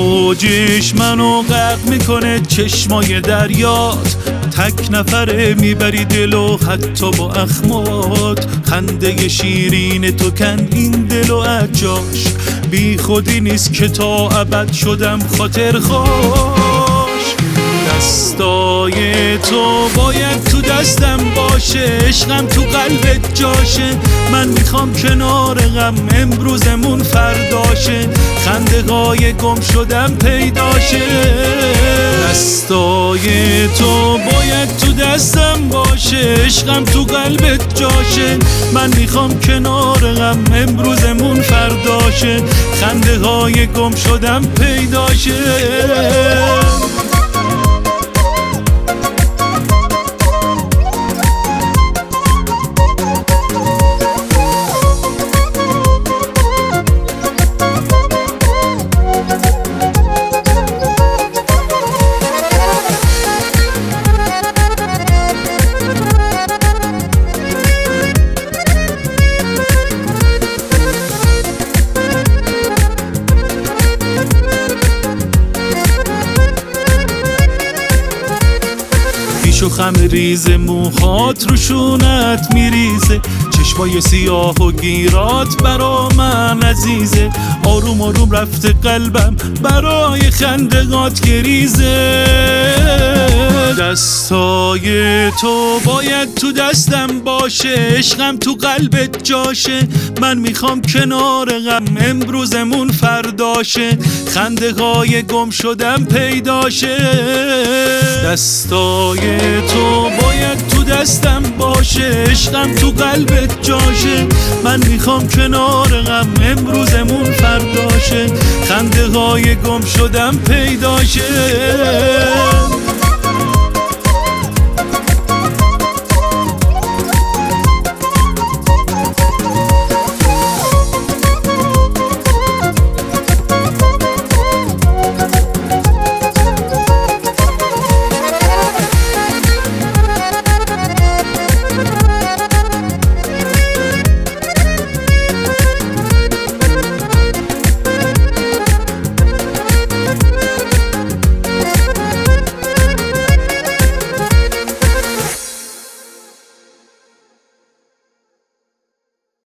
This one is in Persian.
موجش منو غرق میکنه چشمای دریات، تک نفره میبری دل و حتی با اخمات. خنده شیرین تو کند این دل و عجاش، بی خودی نیست که تا ابد شدم خاطر خوش. دستای تو باید تو دستم باشه، عشقم تو قلبت جاشه. من میخوام کنار غم امروزمون فرداشه، خنده‌های گم شدم پیداشه. دستای تو باید تو دستم باشه، عشقم تو قلبت جاشه. من میخوام کنار غم امروزمون فرداشه، خنده‌های گم شدم پیداشه. پیش خم ریز موهات روشونت میریزه، چشمای سیاه و گیرات برا من عزیزه. آروم آروم رفته قلبم برای خندگات گریزه. دستای تو باید تو دستم باشه، عشقم تو قلبت جاشه. من میخوام کنار غم امروزمون فرداشه، خنده‌های گم شدم پیداشه. دستای تو باید تو دستم باشه، عشقم تو قلبت جاشه. من میخوام کنار غم امروزمون فرداشه، خنده‌های گم شدم پیداشه.